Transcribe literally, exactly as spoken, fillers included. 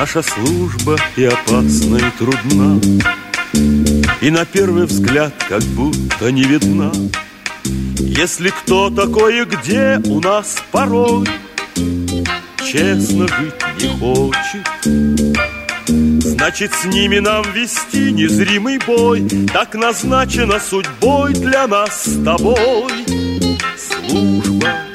Наша служба и опасна, и трудна, и на первый взгляд как будто не видна. Если кто такой и где у нас порой честно жить не хочет, значит, с ними нам вести незримый бой. Так назначено судьбой для нас с тобой. Служба